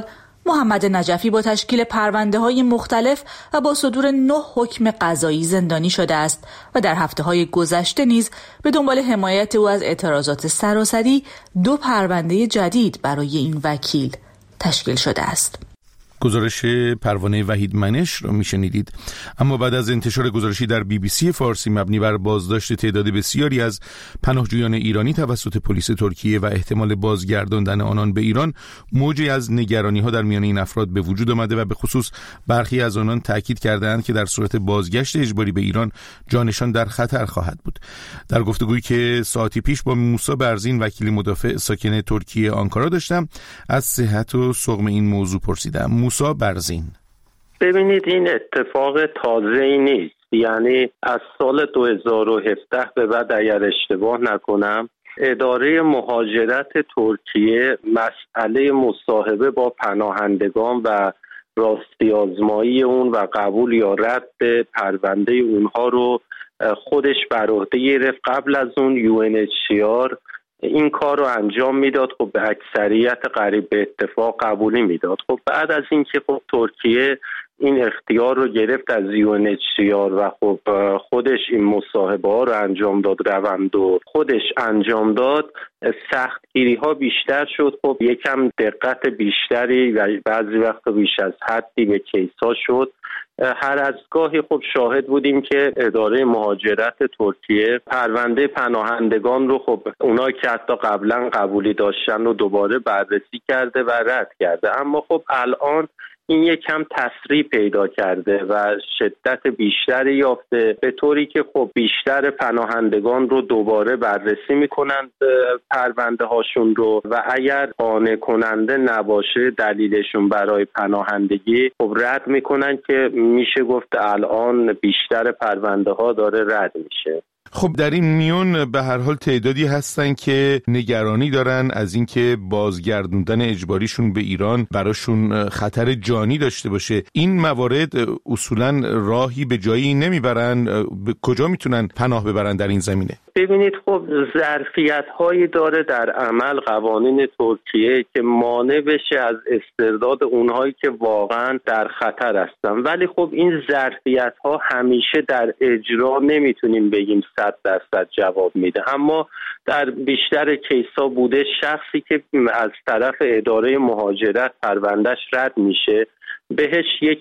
S17: محمد نجفی با تشکیل پرونده‌های مختلف و با صدور نه حکم قضایی زندانی شده است و در هفته‌های گذشته نیز به دنبال حمایت او از اعتراضات سراسری دو پرونده جدید برای این وکیل تشکیل شده است.
S1: گزارش پروانه وحید منش را میشنیدید. اما بعد از انتشار گزارشی در بی بی سی فارسی مبنی بر بازداشت تعداد بسیاری از پناهجویان ایرانی توسط پلیس ترکیه و احتمال بازگرداندن آنان به ایران، موجی از نگرانی‌ها در میان این افراد به وجود آمده و به خصوص برخی از آنان تاکید کردند که در صورت بازگشت اجباری به ایران جانشان در خطر خواهد بود. در گفتگویی که ساعتی پیش با موسی برزین وکیل مدافع ساکن ترکیه آنکارا داشتم، از صحت و سقم این موضوع پرسیدم. موسی برزین:
S10: ببینید، این اتفاق تازه‌ای نیست. یعنی از سال دو هزار و هفده به بعد اگر اشتباه نکنم اداره مهاجرت ترکیه مسئله مصاحبه با پناهندگان و راستی آزمایی اون و قبول یا رد پرونده اونها رو خودش بر عهده گرفت. قبل از اون یو ان اچ سی آر این کار رو انجام میداد. خب به اکثریت قریب به اتفاق قبولی میداد. خب بعد از اینکه خب ترکیه این اختیار رو گرفت از یو ان اچ سی آر و خب خودش این مصاحبه ها رو انجام داد، روند و خودش انجام داد، سختگیری ها بیشتر شد. خب یکم دقت بیشتری و بعضی وقت بیش از حدی به کیس ها شد. هر از گاهی خب شاهد بودیم که اداره مهاجرت ترکیه پرونده پناهندگان رو خب اونایی که حتی قبلا قبولی داشتن رو دوباره بررسی کرده و رد کرده. اما خب الان این یکم تسریع پیدا کرده و شدت بیشتری یافته، به طوری که خب بیشتر پناهندگان رو دوباره بررسی میکنند پرونده هاشون رو و اگر قانع کننده نباشه دلیلشون برای پناهندگی خب رد میکنن، که میشه گفت الان بیشتر پرونده ها داره رد میشه.
S1: خب در این میون به هر حال تعدادی هستن که نگرانی دارن از اینکه بازگردوندن اجباریشون به ایران براشون خطر جانی داشته باشه. این موارد اصولا راهی به جایی نمیبرن، به کجا میتونن پناه ببرن در این زمینه؟
S10: ببینید، خب ظرفیت هایی داره در عمل قوانین ترکیه که مانع بشه از استرداد اونهایی که واقعا در خطر هستن، ولی خب این ظرفیت ها همیشه در اجرا نمیتونیم بگیم صد درصد جواب میده. اما در بیشتر کیس ها بوده شخصی که از طرف اداره مهاجرت پروندهش رد میشه بهش یک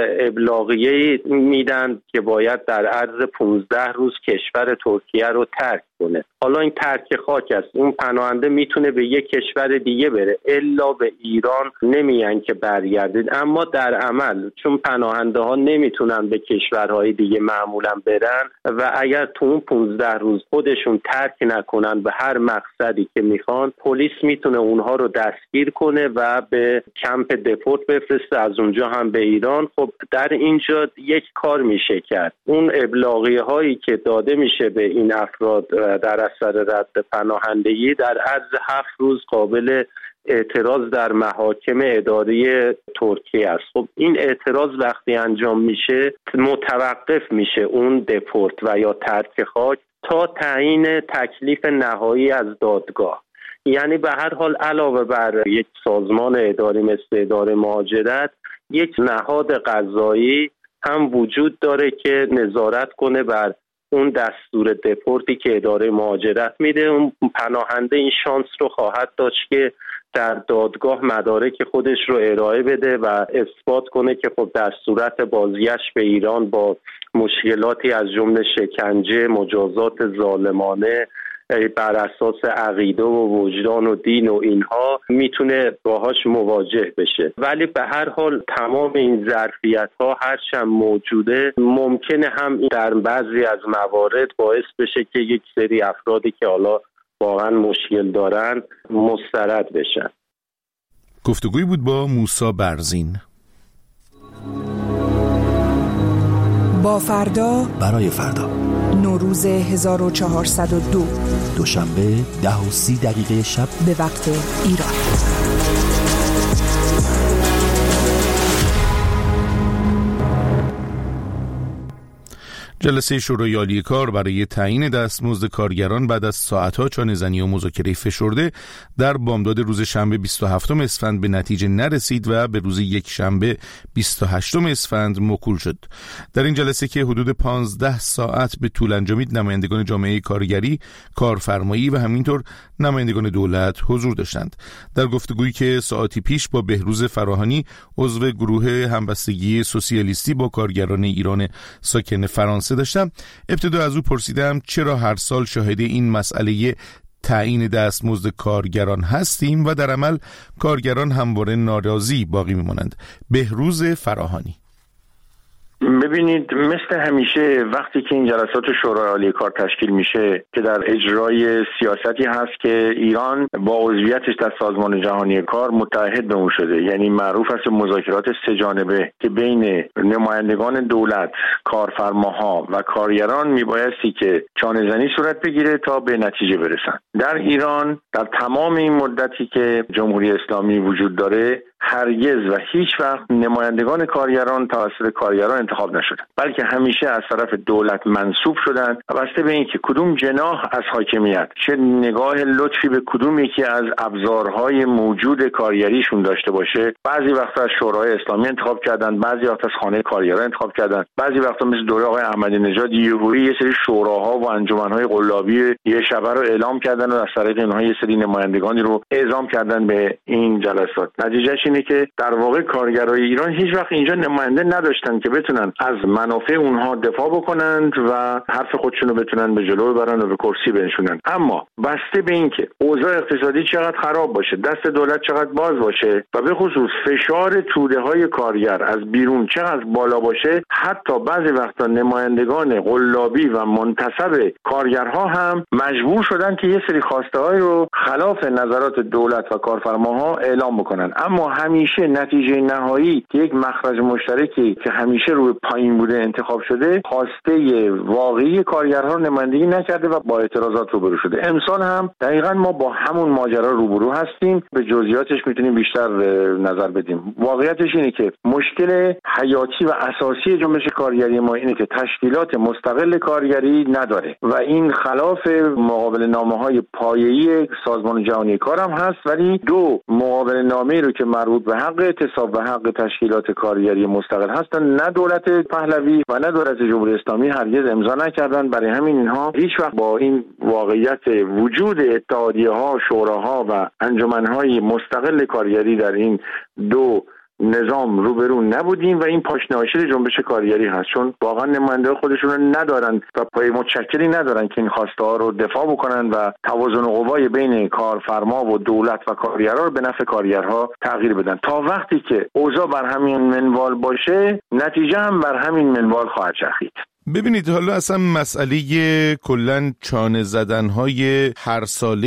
S10: ابلاغیه میدن که باید در عرض پانزده روز کشور ترکیه رو ترک کنه. حالا این ترک خاک است، اون پناهنده میتونه به یک کشور دیگه بره، الا به ایران نمیان که برگردید. اما در عمل چون پناهنده ها نمیتونن به کشورهای دیگه معمولا برن و اگر تو اون پانزده روز خودشون ترک نکنن به هر مقصدی که میخوان، پلیس میتونه اونها رو دستگیر کنه و به کمپ دپورت بفرسته، از اونجا هم به ایران. خب در اینجا یک کار میشه کرد، اون ابلاغیه هایی که داده میشه به این افراد در اثر رد پناهندگی در عرض هفت روز قابل اعتراض در محاکم اداری ترکیه است. خب این اعتراض وقتی انجام میشه متوقف میشه اون دپورت و یا ترک خاک تا تعیین تکلیف نهایی از دادگاه. یعنی به هر حال علاوه بر یک سازمان اداری مثل اداره مهاجرت، یک نهاد قضایی هم وجود داره که نظارت کنه بر اون دستور دپورتی که اداره مهاجرت میده. اون پناهنده این شانس رو خواهد داشت که در دادگاه مدارک خودش رو ارائه بده و اثبات کنه که خب در صورت بازگشت به ایران با مشکلاتی از جمله شکنجه، مجازات ظالمانه بر اساس عقیده و وجدان و دین و اینها میتونه باهاش مواجه بشه. ولی به هر حال تمام این ظرفیت ها هرچند موجوده، ممکنه هم در بعضی از موارد باعث بشه که یک سری افرادی که حالا واقعا مشکل دارن مسترد بشن.
S1: گفتگوی بود با موسی برزین.
S20: با فردا
S21: برای فردا،
S20: نوروز هزار و چهارصد و دو،
S21: دوشنبه ده و سی دقیقه شب
S20: به وقت ایران.
S1: جلسه شورای عالی کار برای تعیین دستمزد کارگران بعد از ساعت‌ها چانه‌زنی و مذاکره فشرده در بامداد روز شنبه بیست و هفتم اسفند به نتیجه نرسید و به روز یک شنبه بیست و هشتم اسفند موکول شد. در این جلسه که حدود پانزده ساعت به طول انجامید، نمایندگان جامعه کارگری، کارفرمایی و همینطور نمایندگان دولت حضور داشتند. در گفتگویی که ساعتی پیش با بهروز فراهانی، عضو گروه همبستگی سوسیالیستی با کارگران ایران ساکن فرانسه داشتم، ابتدا از او پرسیدم چرا هر سال شاهد این مسئله تعیین دستمزد کارگران هستیم و در عمل کارگران همواره ناراضی باقی میمانند. بهروز فراهانی:
S3: ببینید، مثل همیشه وقتی که این جلسات شورای عالی کار تشکیل میشه که در اجرای سیاستی هست که ایران با عضویتش در سازمان جهانی کار متحد به اون شده، یعنی معروف است مذاکرات سه جانبه که بین نمایندگان دولت، کارفرماها و کارگران میبایستی که چانه‌زنی صورت بگیره تا به نتیجه برسن. در ایران در تمام این مدتی که جمهوری اسلامی وجود داره هرگز و هیچ وقت نمایندگان کارگران توسط کارگران انتخاب نشدند، بلکه همیشه از طرف دولت منصوب شدند و بسته به اینکه کدوم جناح از حاکمیت چه نگاه لطفی به کدوم یکی از ابزارهای موجود کارگریشون داشته باشه، بعضی وقتا از شورای اسلامی انتخاب کردند، بعضی وقتا از خانه کارگران انتخاب کردند، بعضی وقتا مثل دوره آقای احمدی نژاد یهویی یه سری شوراها و انجمنهای قلابی یه شبه رو اعلام کردن و از طریق اینها یه سری نمایندگانی رو اعزام کردن به این جلسات. نتیجهش اینه که در واقع کارگرای ایران هیچ وقت اینجا نماینده نداشتن که بتونن از منافع اونها دفاع بکنند و حرف خودشون رو بتونن به جلو ببرن و به کرسی بنشونن. اما بسته به این که اوضاع اقتصادی چقدر خراب باشه، دست دولت چقدر باز باشه و به خصوص فشار توده های کارگر از بیرون چقدر بالا باشه، حتی بعضی وقتا نمایندگان قلابی و منتصب کارگرها هم مجبور شدن که یه سری خواسته های رو خلاف نظرات دولت و کارفرماها اعلام بکنن. اما همیشه نتیجه نهایی که یک مخرج مشترکی که همیشه روی پایین بوده انتخاب شده، خواسته واقعی کارگرها رو نمایندگی نکرده و با اعتراضات روبرو شده. امسال هم دقیقاً ما با همون ماجرا روبرو هستیم. به جزئیاتش میتونیم بیشتر نظر بدیم. واقعیتش اینه که مشکل حیاتی و اساسی جنبش کارگری ما اینه که تشکیلات مستقل کارگری نداره و این خلاف مقابله نامه‌های پایه‌ای سازمان جهانی کار هم هست، ولی دو مقابله نامه‌ای رو که مربوط به حق اعتصاب و حق تشکیلات کارگری مستقل هستن، نه دولت پهلوی و نه دولت جمهوری اسلامی هرگز امضا نکردن. برای همین اینها هیچ وقت با این واقعیت وجود اتحادیه‌ها، شوراها و انجمن‌های مستقل کارگری در این دو نظام روبرو نبودیم و این پاشنه‌آشیل جنبش کارگری هست، چون واقعا نماینده خودشون رو ندارن و پای متشکلی ندارن که این خواسته ها رو دفاع بکنن و توازن قوای بین کارفرما و دولت و کارگرها رو به نفع کارگرها تغییر بدن. تا وقتی که اوضاع بر همین منوال باشه، نتیجه هم بر همین منوال خواهد چرخید.
S1: ببینید، حالا اصلا مسئله کلن چانه زدنهای هر ساله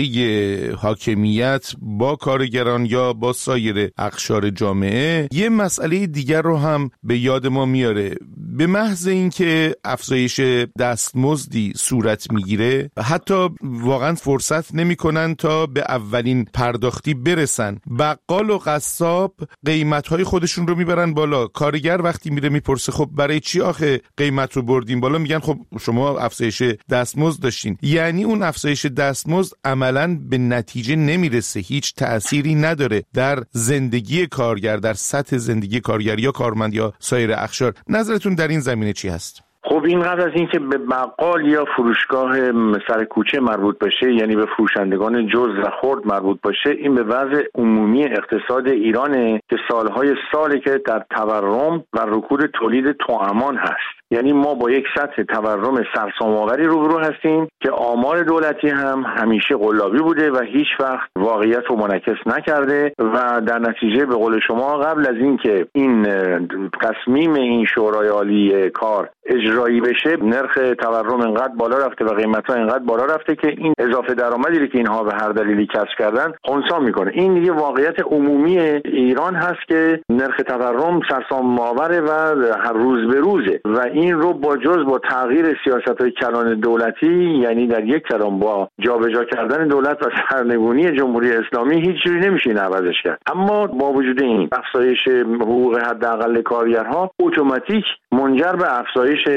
S1: حاکمیت با کارگران یا با سایر اقشار جامعه یه مسئله دیگر رو هم به یاد ما میاره. به محض اینکه افزایش دستمزدی صورت میگیره، حتی واقعا فرصت نمیکنن تا به اولین پرداختی برسن. بقال و قصاب قیمتهای خودشون رو میبرن بالا. کارگر وقتی میره میپرسه خب برای چی آخه قیمت رو بردیم بالا، میگن خب شما افزایش دستمزد داشتین. یعنی اون افزایش دستمزد عملاً به نتیجه نمیرسه، هیچ تأثیری نداره در زندگی کارگر، در سطح زندگی کارگر یا کارمند یا سایر اقشار. نظرتون در این زمینه چی هست؟
S3: خب اینقدر از این که به بقال یا فروشگاه سر کوچه مربوط باشه، یعنی به فروشندگان جز و خرد مربوط باشه، این به وضع عمومی اقتصاد ایرانه که سالهای سالی که در تورم و رکود تولید توامان هست. یعنی ما با یک سطح تورم سرسام‌آوری روبرو هستیم که آمار دولتی هم همیشه قلابی بوده و هیچ وقت واقعیت رو منعکس نکرده و در نتیجه به قول شما قبل از این که این تصمیم این شورای عالی کار اجرایی بشه، نرخ تورم انقدر بالا رفته و قیمت‌ها انقدر بالا رفته که این اضافه درآمدی رو که اینها به هر دلیلی کسب کردن خنثی میکنه. این دیگه واقعیت عمومی ایران هست که نرخ تورم سرسام‌آوره و هر روز به روزه و این رو با جز با تغییر سیاست‌های کلان دولتی، یعنی در یک کلام با جابجا کردن دولت و سرنگونی جمهوری اسلامی، هیچ جوری نمیشه این عوضش کرد. اما با وجود این افزایش حقوق حداقل کارگرها اتوماتیک منجر به افزایش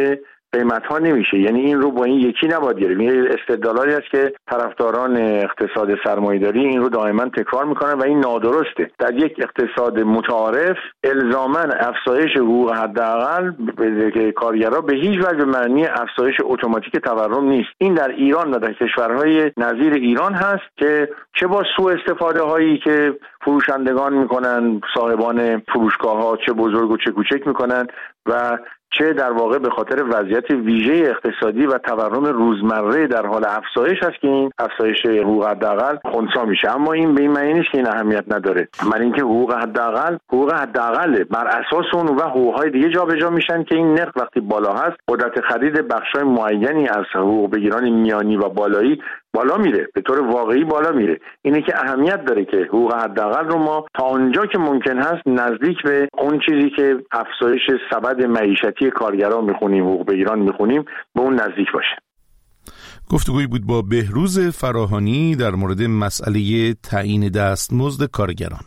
S3: قیمت‌ها نمیشه. یعنی این رو با این یکی نباید گرفت. این استدلالی است که طرفداران اقتصاد سرمایه‌داری این رو دائما تکرار میکنن و این نادرسته. در یک اقتصاد متعارف الزاماً افزایش حقوق حداقل به کارگرها به هیچ وجه به معنی افزایش اتوماتیک تورم نیست. این در ایران و در کشورهای نظیر ایران هست که چه با سوء استفاده هایی که فروشندگان میکنن، صاحبان فروشگاه ها چه بزرگ و چه کوچک میکنن و چه در واقع به خاطر وضعیت ویژه اقتصادی و تورم روزمره در حال افزایش است که این افزایش حقوق حداقل خنثی میشه. اما این به این معنی نیست که این اهمیت نداره. من اینکه حقوق حداقل حقوق حداقل بر اساس اون و حقوق‌های دیگه جابجا میشن که این نرخ وقتی بالا هست قدرت خرید بخش‌های معینی از حقوق بگیران میانی و بالایی بالا میره، به طور واقعی بالا میره. اینه که اهمیت داره که حقوق حداقل رو ما تا اونجا که ممکن هست نزدیک به اون چیزی که افزایش سبد معیشتی کارگران میخونیم، حقوق بگیران میخونیم، به اون نزدیک باشه.
S1: گفتگویی بود با بهروز فراهانی در مورد مسئله تعیین دستمزد کارگران.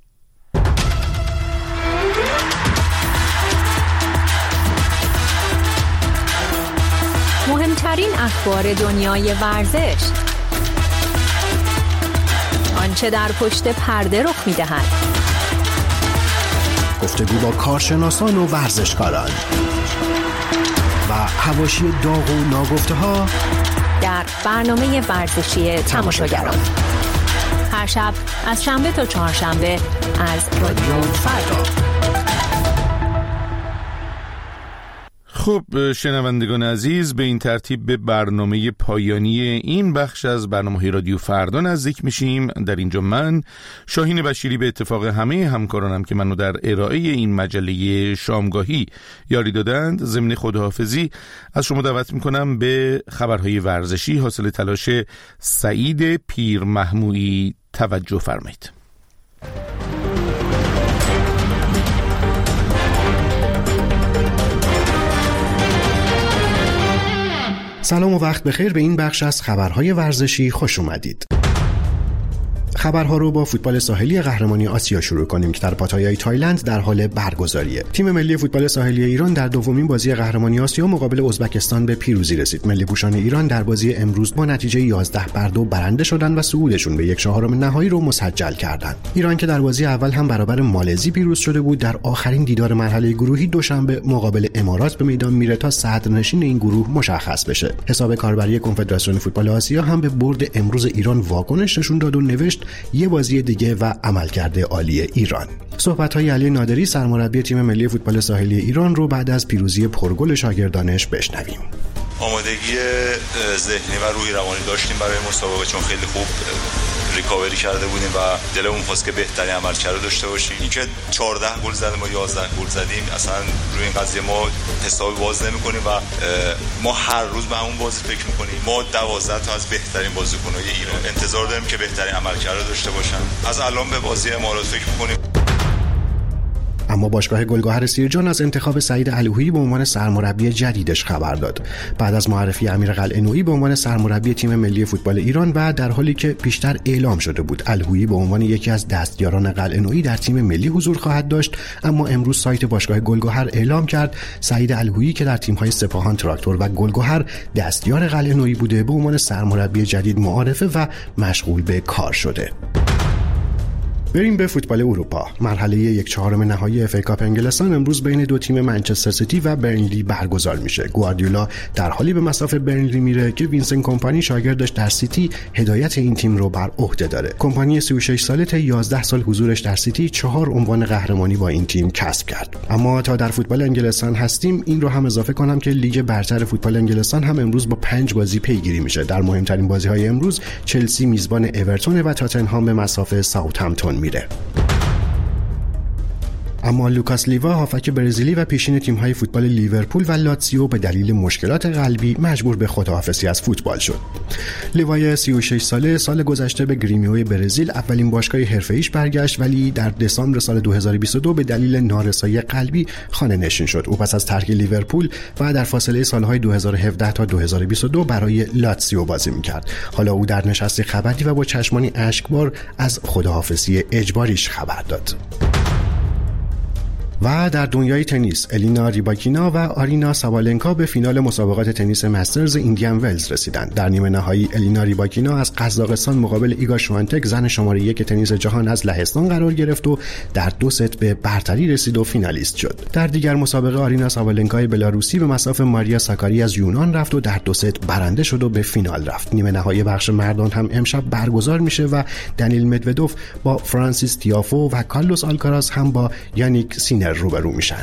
S2: مهمترین اخبار دنیای ورزش، آنچه در پشت پرده رخ می‌دهد،
S6: گفتگو با کارشناسان و ورزشکاران و حواشی داغ و ناگفته‌ها
S2: در برنامه ورزشی تماشاگران، هر شب از شنبه تا چهارشنبه از رادیو فردا.
S1: خب شنوندگان عزیز، به این ترتیب به برنامه پایانی این بخش از برنامه رادیو فردا نزدیک میشیم. در اینجا من شاهین بشیری به اتفاق همه همکارانم که منو در ارائه این مجله شامگاهی یاری دادند ضمن خداحافظی از شما دعوت میکنم به خبرهای ورزشی حاصل تلاش سعید پیر محمودی توجه فرمایید.
S6: سلام و وقت بخیر. به این بخش از خبرهای ورزشی خوش اومدید. خبرها رو با فوتبال ساحلی قهرمانی آسیا شروع کنیم که در پاتایای تایلند در حال برگزاریه. تیم ملی فوتبال ساحلی ایران در دومین بازی قهرمانی آسیا مقابل ازبکستان به پیروزی رسید. ملی پوشان ایران در بازی امروز با نتیجه یازده بر دو برنده شدن و صعودشون به یک چهارم نهایی رو مسجل کردند. ایران که در بازی اول هم برابر مالزی پیروز شده بود، در آخرین دیدار مرحله گروهی دوشنبه مقابل امارات به میدان میره تا صدرنشین این گروه مشخص بشه. حساب کاربری کنفدراسیون فوتبال آسیا هم به برد امروز ایران واکنش نشون داد و نوشت یه بازی دیگه و عملکرد عالی ایران. صحبت‌های علی نادری سرمربی تیم ملی فوتبال ساحلی ایران رو بعد از پیروزی پرگل شاگردانش بشنویم.
S22: آمادگی ذهنی و روحی روانی داشتیم برای مسابقه، چون خیلی خوب ریکاوری کرده بودیم و دلمون خواست که بهترین عملکرد داشته باشیم. اینکه چهارده گل زدیم و یازده گل زدیم اصلا روی این قضیه ما حساب باز نمی‌کنیم و ما هر روز به همون بازی فکر می‌کنیم. ما دوازده تا از بهترین بازیکن‌های ایران انتظار داریم که بهترین عملکرد داشته باشن. از الان به بازی امارات فکر می‌کنیم.
S6: اما باشگاه گلگهر سیرجان از انتخاب سعید الهویی به عنوان سرمربی جدیدش خبر داد. بعد از معرفی امیر قلعه‌نویی به عنوان سرمربی تیم ملی فوتبال ایران و در حالی که پیشتر اعلام شده بود الهویی به عنوان یکی از دستیاران قلعه‌نویی در تیم ملی حضور خواهد داشت، اما امروز سایت باشگاه گلگهر اعلام کرد سعید الهویی که در تیم‌های سپاهان، تراکتور و گلگهر دستیار قلعه‌نویی بوده به عنوان سرمربی جدید معرفه و مشغول به کار شده. بریم به فوتبال اروپا. مرحله یک چهارم نهایی اف ای کاپ انگلستان امروز بین دو تیم منچستر سیتی و برنلی برگزار میشه. گواردیولا در حالی به مصاف برنلی میره که وینسنت کمپانی شاگردش در سیتی هدایت این تیم رو بر عهده داره. کمپانی سی و شش ساله تا یازده سال حضورش در سیتی چهار عنوان قهرمانی با این تیم کسب کرد. اما تا در فوتبال انگلستان هستیم این رو هم اضافه کنم که لیگ برتر فوتبال انگلستان هم امروز با پنج بازی پیگیری میشه. در مهمترین بازی‌های امروز چلسی میزبان اورتون و تاتنهام به مصاف ساوثهمپتون میره. اما لوکاس لیوا هافک برزیلی و پیشین تیم‌های فوتبال لیورپول و لاتزیو به دلیل مشکلات قلبی مجبور به خداحافظی از فوتبال شد. لیوای سی و شش ساله سال گذشته به گریمیو برزیل اولین باشگاه حرفه‌ایش برگشت، ولی در دسامبر سال دو هزار و بیست و دو به دلیل نارسایی قلبی خانه نشین شد. او پس از ترک لیورپول و در فاصله سالهای دو هزار و هفده تا دو هزار و بیست و دو برای لاتزیو بازی می‌کرد. حالا او در نشستی خبری و با چشمانی اشکبار از خداحافظی اجباریش خبر داد.
S5: و در دنیای تنیس الینا ریباکینا و آرینا سابالنکا به فینال مسابقات تنیس مسترز ایندیان ولز رسیدند. در نیمه نهایی الینا ریباکینا از قزاقستان مقابل ایگا شوانتک زن شماره یک تنیس جهان از لهستان قرار گرفت و در دو ست به برتری رسید و فینالیست شد. در دیگر مسابقه آرینا سابالنکای بلاروسی به مصاف ماریا ساکاری از یونان رفت و در دو ست برنده شد و به فینال رفت. نیمه نهایی بخش مردان هم امشب برگزار میشه و دنیل مدودوف با فرانسیس تیافو و کارلوس آلکاراز هم با یانیک سینر روبرو میشن.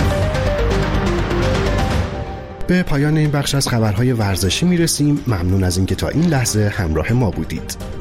S5: به پایان این بخش از خبرهای ورزشی میرسیم. ممنون از اینکه تا این لحظه همراه ما بودید.